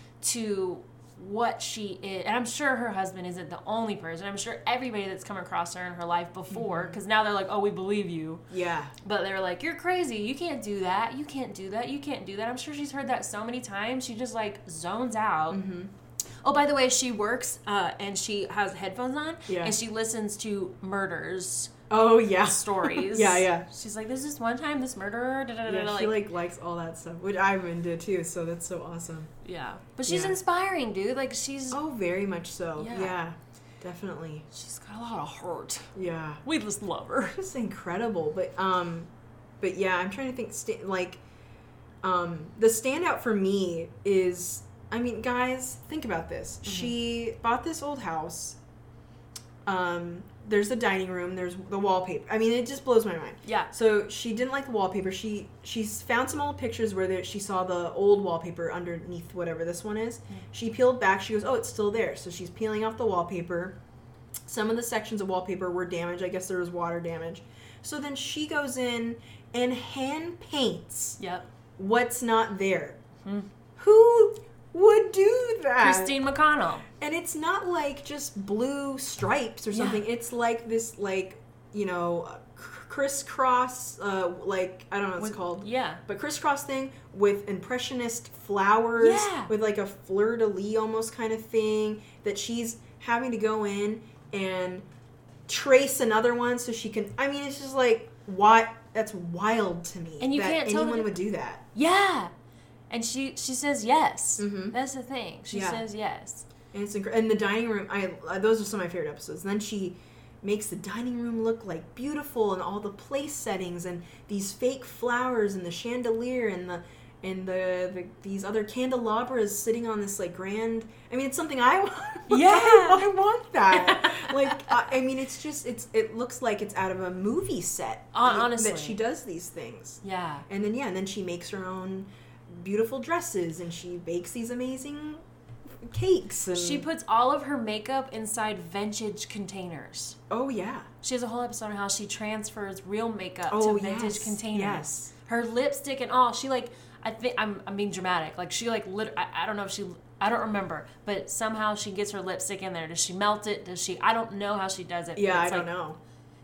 to what she is, and I'm sure her husband isn't the only person. I'm sure everybody that's come across her in her life before, because now they're like, oh, we believe you, Yeah. but they're like, you're crazy, you can't do that, you can't do that, you can't do that. I'm sure she's heard that so many times. She just like zones out. Mm-hmm. Oh, by the way, she works uh, and she has headphones on, Yeah. and she listens to murders Oh yeah. stories. Yeah, yeah. She's like, there's this one time this murderer, da, da, da, Yeah, da, she like, like likes all that stuff, which I'm into too. So that's so awesome. yeah. But she's Yeah. inspiring, dude. Like she's Oh, very much so. Yeah. Yeah, definitely. she's got a lot of heart. Yeah, We just love her. just incredible. But um, but yeah, I'm trying to think. Sta- like, um, the standout for me is, I mean, guys, think about this. Mm-hmm. She bought this old house. Um, there's the dining room. There's the wallpaper. I mean, it just blows my mind. Yeah. So she didn't like the wallpaper. She she's found some old pictures where there, she saw the old wallpaper underneath whatever this one is. She peeled back. She goes, oh, it's still there. So she's peeling off the wallpaper. Some of the sections of wallpaper were damaged. I guess there was water damage. So then she goes in and hand paints Yep. what's not there. Who would do that? Christine McConnell. And it's not like just blue stripes or Yeah. something. It's like this, like, you know, cr- crisscross, uh, like, I don't know what it's called. Yeah. But crisscross thing with impressionist flowers, Yeah. with like a fleur-de-lis almost kind of thing, that she's having to go in and trace another one so she can, I mean, it's just like, why? That's wild to me. And you that can't tell anyone the- would do that. Yeah. And she she says yes. Mhm. That's the thing. She Yeah. says yes. And it's incre- and the dining room. I uh, those are some of my favorite episodes. And then she makes the dining room look like beautiful, and all the place settings, and these fake flowers, and the chandelier, and the and the, the these other candelabras sitting on this like grand. I mean, it's something I want. Yeah. I, want that. like I, I mean, it's just it's it looks like it's out of a movie set. Hon- that- honestly. that she does these things. Yeah. And then yeah, and then she makes her own beautiful dresses, and she bakes these amazing cakes. And She puts all of her makeup inside vintage containers. oh yeah, She has a whole episode on how she transfers real makeup Oh, to vintage yes, containers. yes. Her lipstick and all. She like I think I'm I'm being dramatic. Like she like lit, I, I don't know if she I don't remember, but somehow she gets her lipstick in there. Does she melt it? Does she? I don't know how she does it. yeah. but I it's don't like- know.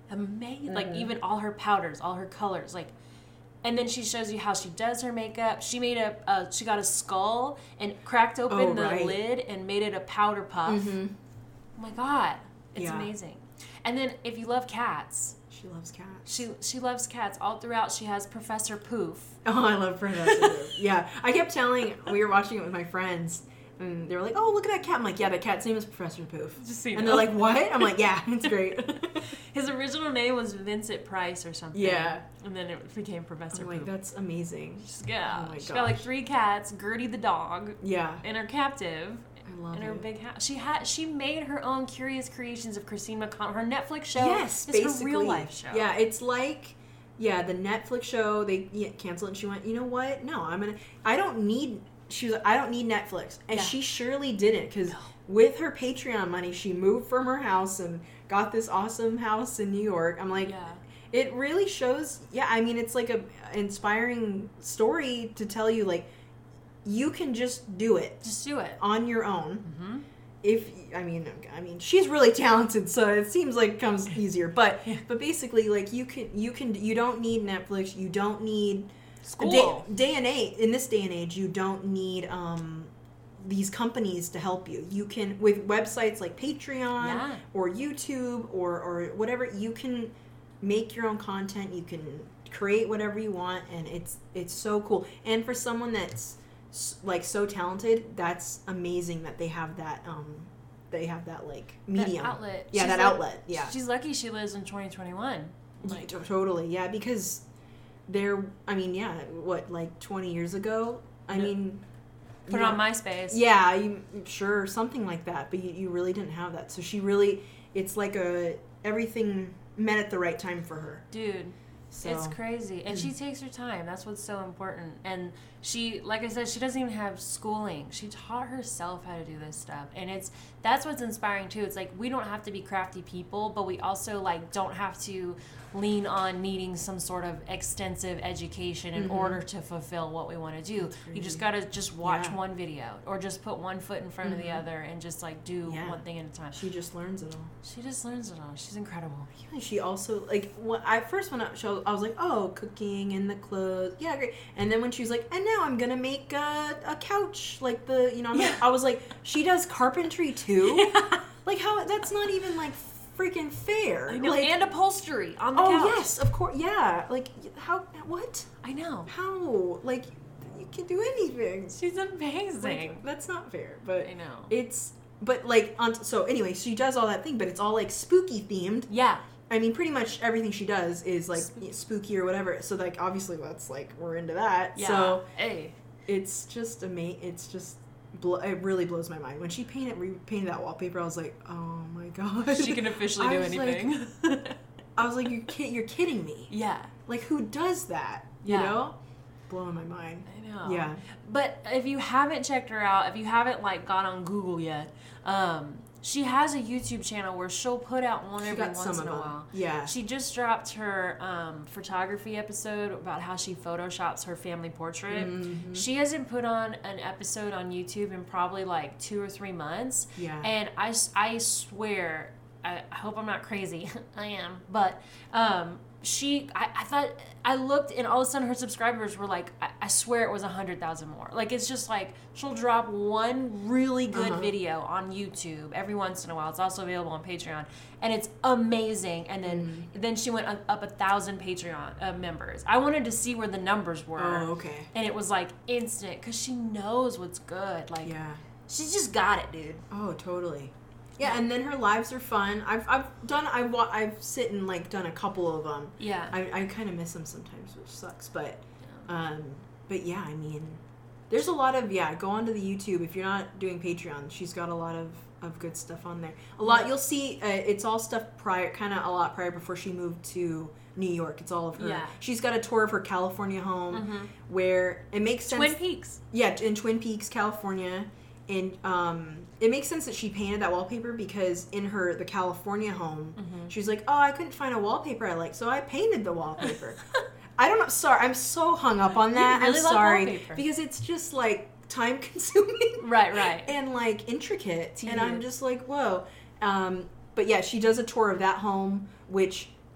amazing. Mm-hmm. Like even all her powders, all her colors, like. And then she shows you how she does her makeup. She made a, uh, she got a skull and cracked open Oh, the right. lid and made it a powder puff. Mm-hmm. Oh my god, it's Yeah. amazing. And then if you love cats, She loves cats. she she loves cats all throughout. She has Professor Poof. Oh, I love Professor Poof. Yeah, I kept telling, we were watching it with my friends, and they were like, "Oh, look at that cat." I'm like, "Yeah, that cat's name is Professor Poof." Just so you and know. they're like, "What?" I'm like, "Yeah, it's great." His original name was Vincent Price or something. Yeah. And then it became Professor I'm like, Poof. "That's amazing." Yeah. Oh my She's got like gosh. three cats, Gertie the dog, Yeah, and her captive. I love In her it. big house, she had she made her own Curious Creations of Christine McConnell. Her Netflix show Yes, is basically. her real life show. Yeah, it's like, yeah, the Netflix show, they yeah, canceled it, and she went, "You know what? No, I'm gonna. I don't need." She was like, "I don't need Netflix," and Yeah. she surely didn't, because with her Patreon money, she moved from her house and got this awesome house in New York. I'm like, Yeah. it really shows. Yeah, I mean, it's like a inspiring story to tell you, like, you can just do it Just do it. on your own. Mm-hmm. If I mean, I mean, she's really talented, so it seems like it comes easier. But but basically, like you can you can you don't need Netflix. You don't need School. Day, day and age in this day and age, you don't need um these companies to help you. You can with websites like Patreon Yeah. or YouTube or or whatever. You can make your own content. You can create whatever you want, and it's it's so cool. And for someone that's s- like so talented, that's amazing that they have that um they have that like medium That outlet. Yeah, She's that like- outlet. Yeah, She's lucky she lives in twenty twenty-one. like, to- totally. Yeah, because there. I mean, yeah. What, like twenty years ago? I No. mean, Put it yeah. on MySpace. Yeah, you, sure, something like that. But you, you really didn't have that. So she really, it's like a everything met at the right time for her. Dude. So It's crazy. And she takes her time. That's what's so important. And she, like I said, she doesn't even have schooling. She taught herself how to do this stuff. And it's, that's what's inspiring too. It's like, we don't have to be crafty people, but we also like don't have to lean on needing some sort of extensive education in Mm-hmm. order to fulfill what we want to do. You just got to just watch Yeah. one video or just put one foot in front of the other and just like do Yeah. one thing at a time. she just learns it all. She just learns it all. She's incredible. Yeah, she also like when I first went up show, I was like, oh, cooking and the clothes, yeah, great. And then when she was like, and now I'm gonna make a, a couch, like the you know, I'm Yeah. like- I was like, she does carpentry too. Like how that's not even like freaking fair. I know. Like, and upholstery on the oh couch. yes, of course, yeah. Like how what? I know. How like you can do anything? She's amazing. Like, that's not fair, but I know. it's but like on so anyway, she does all that thing, but it's all like spooky themed. Yeah. I mean, pretty much everything she does is like spooky or whatever. So like obviously that's like we're into that. Yeah. So Hey. it's just ama- It's just blo- it really blows my mind when she painted repainted that wallpaper. I was like, oh my god, She can officially I do was like- anything. I was like, you kid, you're kidding me. yeah. Like who does that? You Yeah. know, blowing my mind. I know. Yeah. But if you haven't checked her out, if you haven't like gone on Google yet, um, she has a YouTube channel where she'll put out one She every got once some in of a them. while. Yeah. She just dropped her um, photography episode about how she photoshops her family portrait. Mm-hmm. She hasn't put on an episode on YouTube in probably like two or three months. Yeah. And I, s- I swear, I, I hope I'm not crazy. I am. But um, she, I, I thought, I looked and all of a sudden her subscribers were like, I, I swear it was one hundred thousand more. Like it's just like, she'll drop one really good Uh-huh. video on YouTube every once in a while. It's also available on Patreon. And it's amazing. And then Mm. then she went up, up a thousand Patreon uh, members. I wanted to see where the numbers were. Oh, okay. And it was like instant because she knows what's good. Like, Yeah. she's just got it, dude. Oh, totally. Yeah, and then her lives are fun. I've I've done I've wa- I've sit and like done a couple of them. Yeah. I I kind of miss them sometimes, which sucks. But um, but yeah, I mean, there's a lot of yeah. Go onto the YouTube if you're not doing Patreon. She's got a lot of, of good stuff on there. A lot you'll see. Uh, it's all stuff prior, kind of a lot prior before she moved to New York. It's all of her. Yeah. She's got a tour of her California home where it makes sense. Twin Peaks. Yeah, in Twin Peaks, California. And um, it makes sense that she painted that wallpaper because in her the California home, Mm-hmm. she was like, "Oh, I couldn't find a wallpaper I like, so I painted the wallpaper." I don't know. Sorry, I'm so hung up on that. really I'm love sorry wallpaper. because it's just like time consuming, Right, right. and like intricate, and I'm Tedious. just like, whoa. Um, but yeah, she does a tour of that home, which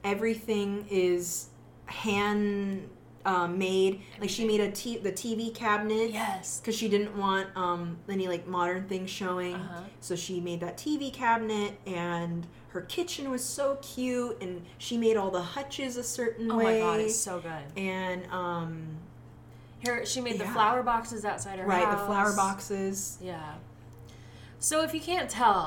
everything is hand um, made. Like she made a t- the T V cabinet. Yes. Because she didn't want um, any like modern things showing. Uh-huh. So she made that T V cabinet, and her kitchen was so cute, and she made all the hutches a certain Oh way. my god, it's so good. And um, Her, she made the Yeah. flower boxes outside her right, house. the flower boxes. Yeah. So if you can't tell,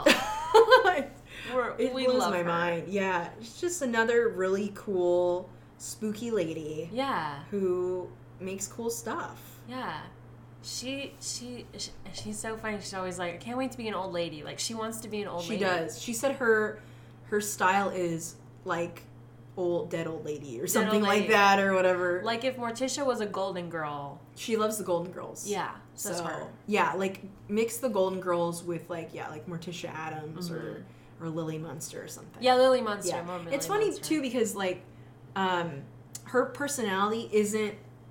we're, It we blows love my her. mind. Yeah, she's just another really cool, spooky lady Yeah, who makes cool stuff. yeah. She, she, she, she's so funny. She's always like, I can't wait to be an old lady. Like, she wants to be an old She lady. does. She said her her style is like old dead old lady or something old like lady. that or whatever. Like, if Morticia was a Golden Girl. She loves the Golden Girls. Yeah, so that's So her. yeah, like mix the Golden Girls with like yeah, like Morticia Adams Mm-hmm. or or Lily Munster or something. Yeah, Lily Munster. Yeah. More Lily It's funny Munster. too because like um her personality isn't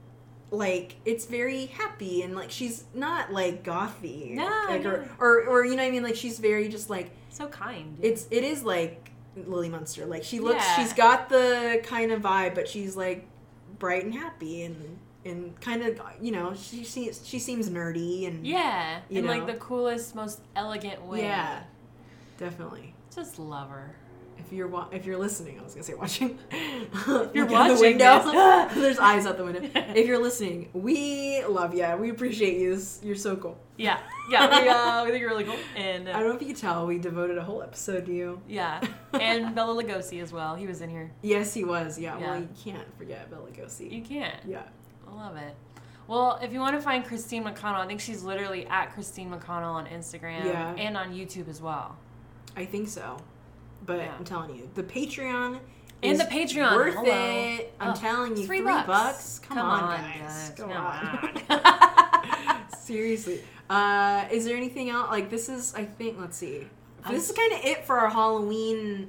like it's very happy and like she's not like gothy. No, like, no. or, or or you know what I mean, like she's very just like So kind. it's it is like Lily Munster. Like she looks Yeah. she's got the kind of vibe, but she's like bright and happy and and kind of you know, she she, she seems nerdy and Yeah, you in like know. the coolest, most elegant way. yeah. Definitely. Just love her. If you're wa- if you're listening, I was gonna say watching. If you're the watching window, this. there's eyes out the window. If you're listening, we love you. We appreciate you. You're so cool. Yeah, yeah, we, uh, we think you're really cool. And I uh, don't know if you can tell, we devoted a whole episode to you. yeah, and Bella Lugosi as well. He was in here. Yes, he was. Yeah. Yeah. Well, you can't forget Bela Lugosi. You can't. Yeah. I love it. Well, if you want to find Christine McConnell, I think she's literally at Christine McConnell on Instagram Yeah. and on YouTube as well. I think so. But Yeah. I'm telling you, the Patreon And is the Patreon, worth hello. it. I'm Oh, telling you, three three, bucks. bucks. Come, Come on, on, guys. guys. Come Come on. Seriously. Uh, is there anything else? Like this is, I think. Let's see. Um, This is kind of it for our Halloween.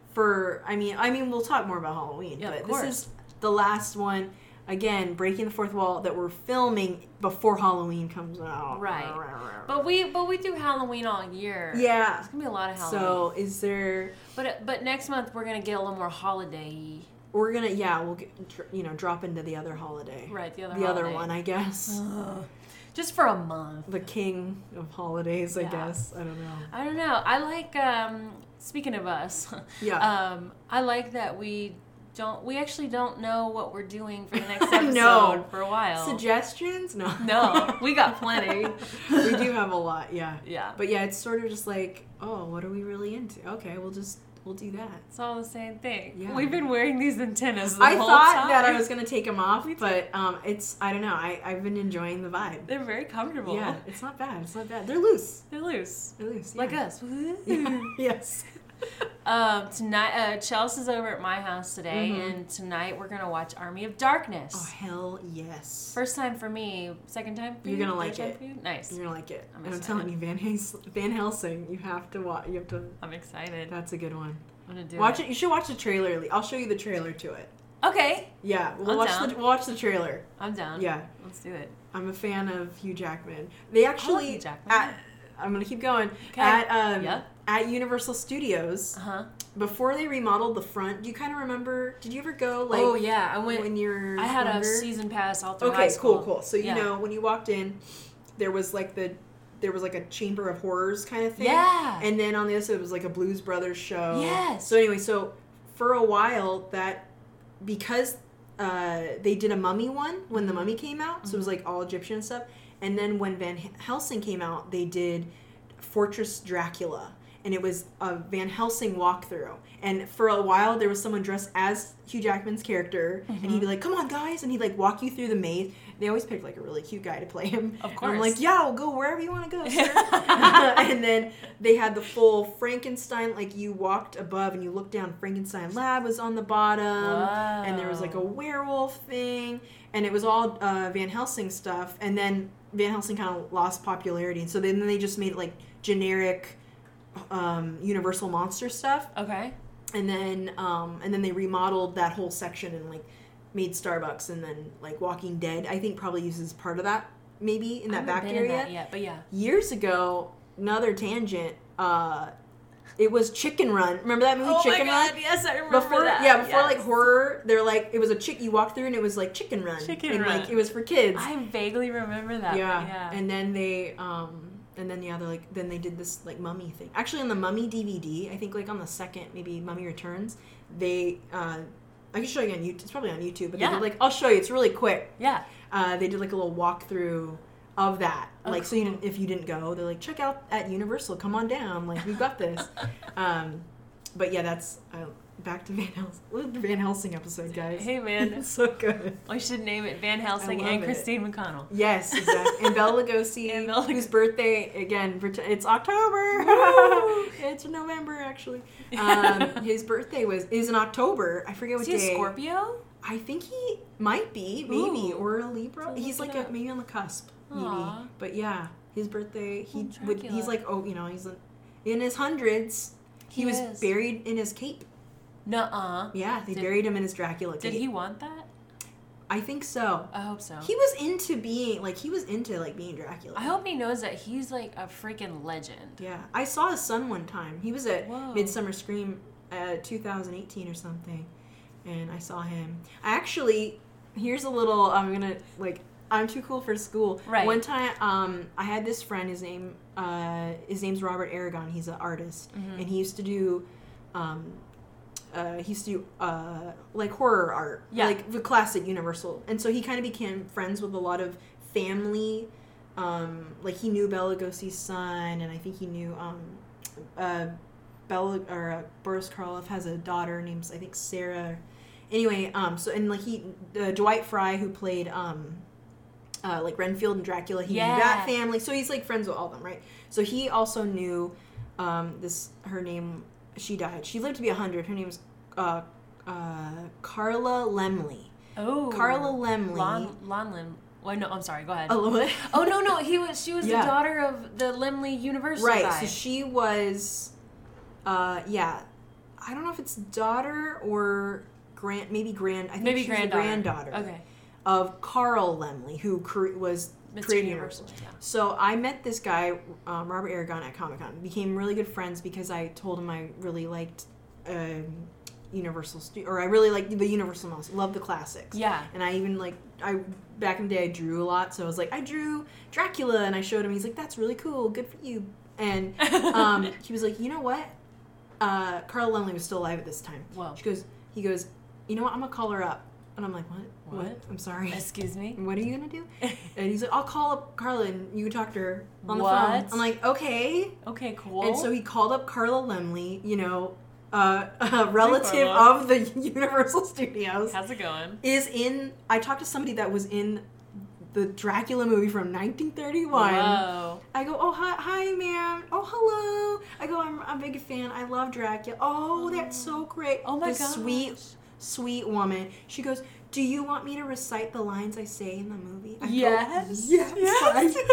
For I mean, I mean, we'll talk more about Halloween, Yeah, but of this course. is the last one. Again, breaking the fourth wall that we're filming before Halloween comes out. Right. But we but we do Halloween all year. Yeah. It's gonna be a lot of Halloween. So is there? but but next month we're gonna get a little more holiday. We're gonna yeah we'll get, dr- you know drop into the other holiday. Right, the other The other holiday. one, I guess. Just for a month. The king of holidays, I Yeah. guess. I don't know. I don't know. I like um speaking of us. Yeah. Um I like that we don't we actually don't know what we're doing for the next episode No. for a while. Suggestions? No. No, we got plenty. We do have a lot, yeah. Yeah. But yeah, it's sort of just like, oh, what are we really into? Okay, we'll just we'll do that. It's all the same thing. Yeah. We've been wearing these antennas the I whole thought time. that I was gonna take them off, Me too. but um, it's I don't know. I I've been enjoying the vibe. They're very comfortable. Yeah, it's not bad. It's not bad. They're loose. They're loose. They're loose. Like yeah. us. Yeah. Yes. Um, tonight, uh, Chelsea's over at my house today, Mhm. and tonight we're gonna watch Army of Darkness. Oh hell yes. First time for me, second time for You're you? gonna Third like time it. for you? Nice. You're gonna like it. I'm and I'm excited. telling you, Van Hels- Van Helsing, you have to watch. You have to. I'm excited. That's a good one. I'm gonna do Watch it. it. You should watch the trailer. I'll show you the trailer to it. Okay, Yeah, we'll I'm watch down. the we'll watch the trailer. I'm down. Yeah, Let's do it. I'm a fan of Hugh Jackman. They actually Hugh Jackman. at I'm gonna keep going Okay. at um Yep. at Universal Studios Uh huh. before they remodeled the front. Do you kind of remember? Did you ever go like? Oh yeah, I went. when you're I had younger? a season pass all through high Okay, school. cool, cool. So you Yeah. know when you walked in, there was like the there was like a Chamber of Horrors kind of thing. Yeah. And then on the other side it was like a Blues Brothers show. Yes. So anyway, so for a while that because uh, they did a Mummy one when the Mummy came out, so it was Mm-hmm. like all Egyptian and stuff. And then when Van Helsing came out, they did Fortress Dracula, and it was a Van Helsing walkthrough. And for a while, there was someone dressed as Hugh Jackman's character, and Mm-hmm. he'd be like, "Come on, guys!" and he'd like walk you through the maze. They always picked like a really cute guy to play him. Of And I'm course. like, "Yeah, we'll go wherever you want to go, sir." And then they had the full Frankenstein, like you walked above and you looked down. Frankenstein Lab was on the bottom, and there was like a Wow. werewolf thing, and it was all uh, Van Helsing stuff. And then Van Helsing kind of lost popularity, and so then they just made like generic um, Universal monster stuff. Okay. And then um, and then they remodeled that whole section and like made Starbucks, and then like Walking Dead I think probably uses part of that maybe in I that haven't back been in area. that yet, but yeah. Years ago, another tangent, uh, It was Chicken Run. Remember that movie, Oh Chicken my God, Run? yes, I remember Before, that. yeah, before Yes. like horror, they're like it was a chick you walk through and it was like Chicken Run. Chicken and, Run. Like it was for kids. I vaguely remember that. yeah. but yeah. And then they um and then yeah, they're like then they did this like Mummy thing. Actually on the Mummy D V D, I think like on the second maybe Mummy Returns, they uh I can show you on YouTube. It's probably on YouTube, but Yeah. they did like I'll show you. It's really quick. yeah. Uh, they did like a little walkthrough of that. Oh, like so, you cool. didn't, if you didn't go, they're like, check out at Universal. Come on down. Like we've got this. um, but yeah, that's uh, back to Van Helsing. Van Helsing episode, guys. Hey, man. It's so good. We should name it Van Helsing I love and it. Christine McConnell. Yes, exactly. And Bela Lugosi, And Bela whose birthday again? ret- It's October. Woo! It's November actually. Um, his birthday was is in October. I forget Is what he a day. Scorpio? I think he might be, maybe, Ooh. or a Libra. So He's look like it a, up. maybe on the cusp, maybe. Aw. But yeah, his birthday, he Oh, would. Dracula. He's like, oh, you know, he's in- in his hundreds. He, He was is. buried in his cape. Nuh-uh. Yeah, they Did- buried him in his Dracula cape. Did he want that? I think so. I hope so. He was into being like he was into like being Dracula. I hope he knows that he's like a freaking legend. Yeah, I saw his son one time. He was at Whoa. Midsummer Scream, uh, two thousand eighteen or something, and I saw him. I actually, here's a little. I'm gonna like. I'm too cool for school. Right. One time, um, I had this friend. His name, uh, his name's Robert Aragon. He's an artist, Mm-hmm. and he used to do, um, uh, he used to do uh, like horror art, Yeah. like the classic Universal. And so he kind of became friends with a lot of family. Um, like he knew Bela Lugosi's son, and I think he knew um, uh, Bela or uh, Boris Karloff has a daughter named I think Sarah. Anyway, um, so and like he, uh, Dwight Fry who played um, uh, like Renfield and Dracula, he Yeah. knew that family. So he's like friends with all of them, right? So he also knew um, this. Her name, she died. She lived to be a hundred. Her name was uh, uh, Carla Lemley. Oh. Carla Lemley. Lon, Lon Lim. Wait, no, I'm sorry. Go ahead. Oh, what? Oh no, no, he was. She was Yeah. the daughter of the Lemley Universal Right. guy. So she was, uh, yeah. I don't know if it's daughter or grand, maybe grand. I think Maybe she was the granddaughter. granddaughter Okay. of Carl Lemley, who cre- was Mister created Universal. Universal. Yeah. So I met this guy, um, Robert Aragon, at Comic Con. Became really good friends because I told him I really liked um, Universal, stu- or I really liked the Universal mouse. Love the classics. Yeah. And I even like I back in the day I drew a lot, so I was like I drew Dracula, and I showed him. He's like, that's really cool, good for you. And um, he was like, you know what? Uh, Carla Lemley was still alive at this time. Whoa. She goes, he goes, you know what? I'm gonna call her up. And I'm like, what? What? I'm sorry. Excuse me. What are you gonna do? And he's like, I'll call up Carla and you can talk to her on the What? phone. I'm like, okay. Okay, cool. And so he called up Carla Lemley, you know, uh, a relative Carla. of the Universal Studios. How's it going? Is in. I talked to somebody that was in the Dracula movie from nineteen thirty-one. Whoa. I go, oh hi, hi, ma'am. Oh, hello. I go, I'm, I'm a big fan. I love Dracula. Oh, that's so great. Oh my this gosh. sweet, sweet woman. She goes, do you want me to recite the lines I say in the movie? I go, Yes. yes, Yes. I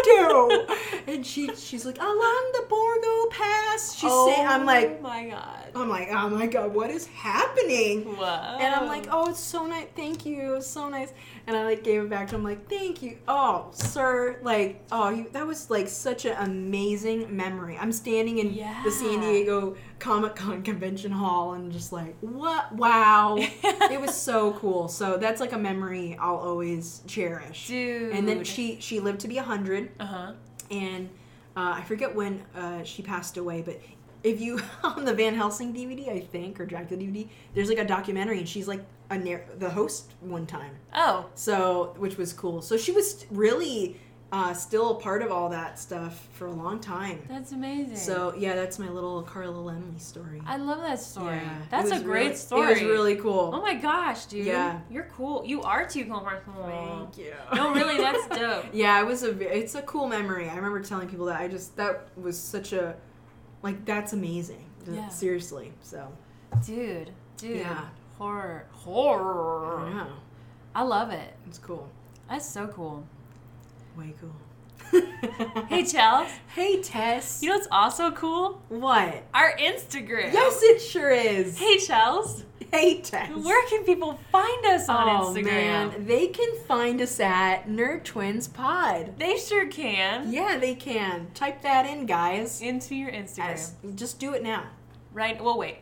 do. And she, she's like, along the Borgo Pass. She's oh saying, I'm like, my god. I'm like, oh my god, what is happening? Wow. And I'm like, oh, it's so nice. Thank you. It's so nice. And I like gave it back to him, like, thank you. Oh, sir. Like, oh, you, that was like such an amazing memory. I'm standing in Yeah. the San Diego Comic Con Convention Hall and just like, what? Wow. It was so cool. So that's like a memory I'll always cherish. Dude. And then she she lived to be a hundred, Uh huh. and uh, I forget when uh, she passed away, but if you on the Van Helsing D V D, I think, or Dracula D V D, there's like a documentary, and she's like a nar- the host one time. Oh. So, which was cool. So she was really uh, still a part of all that stuff for a long time. That's amazing. So yeah, that's my little Carla Lemley story. I love that story. Yeah, it That's a was great really- story. It was really cool. Oh my gosh, dude. Yeah. You're cool. You are too cool for school. Thank you. No, really, that's dope. Yeah, it was a. ve- It's a cool memory. I remember telling people that. I just that was such a, like that's amazing. Yeah. Seriously. So. Dude, dude. Yeah. Horror. Horror. Yeah, I love it. it's cool. That's so cool. Way cool. Hey, Chels. Hey, Tess. You know what's also cool? What? Our Instagram. Yes, it sure is. Hey, Chels. Hey, Tess. Where can people find us on oh, Instagram? man. They can find us at Nerd Twins Pod. They sure can. Yeah, they can. Type that in, guys. Into your Instagram. As- just do it now. right. Well, wait.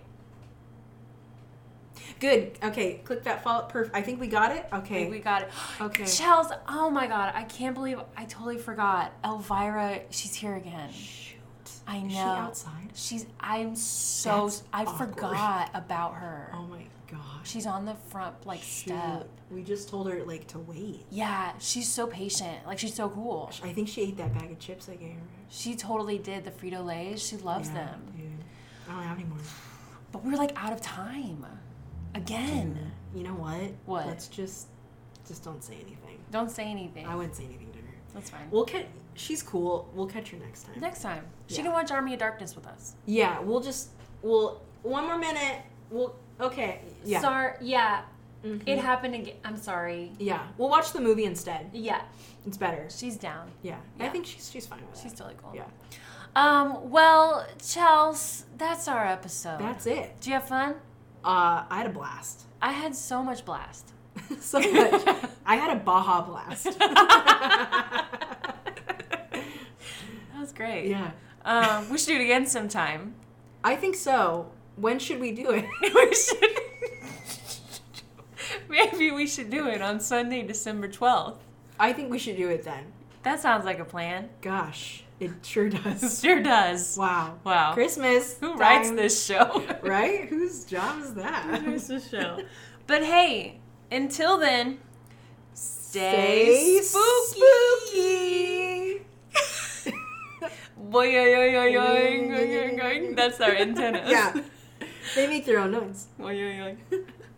Good. Okay, click that follow. Perf. I think we got it. Okay. We got it. Okay. Chels, oh my god, I can't believe I totally forgot. Elvira, she's here again. Shoot. I know. Is she outside? She's. I'm so. That's I awkward. forgot about her. Oh my gosh. She's on the front like Shoot. step. We just told her like to wait. Yeah, she's so patient. Like she's so cool. I think she ate that bag of chips I gave her. She totally did the Frito Lays. She loves Yeah, them. Dude. I don't have any more. But we were like out of time. Again. You know what? What? Let's just, just don't say anything. Don't say anything. I wouldn't say anything to her. That's fine. We'll catch. She's cool. We'll catch her next time. Next time. She Yeah. can watch Army of Darkness with us. Yeah, we'll just. We'll one more minute. We'll. Okay. Yeah. Sorry. Yeah. Mhm. It happened again. I'm sorry. Yeah. We'll watch the movie instead. Yeah. It's better. She's down. Yeah. I Yeah. think she's she's fine with She's that. totally cool. Yeah. Um, well, Chels, that's our episode. That's it. Did you have fun? Uh, I had a blast. I had so much blast. So much. I had a Baja blast. That was great. Yeah. Um, we should do it again sometime. I think so. When should we do it? we should. Maybe we should do it on Sunday, December twelfth. I think we should do it then. That sounds like a plan. Gosh, it sure does. Sure does. Wow. Wow. Christmas. Who time. writes this show? Right? Whose job is that? Who writes this show? But hey, until then, stay, Stay spooky. Boy, yoing, yoing, yoing, yoing, yoing. That's our antennas. Yeah. They make their own noise. Boy, yoing, yoing.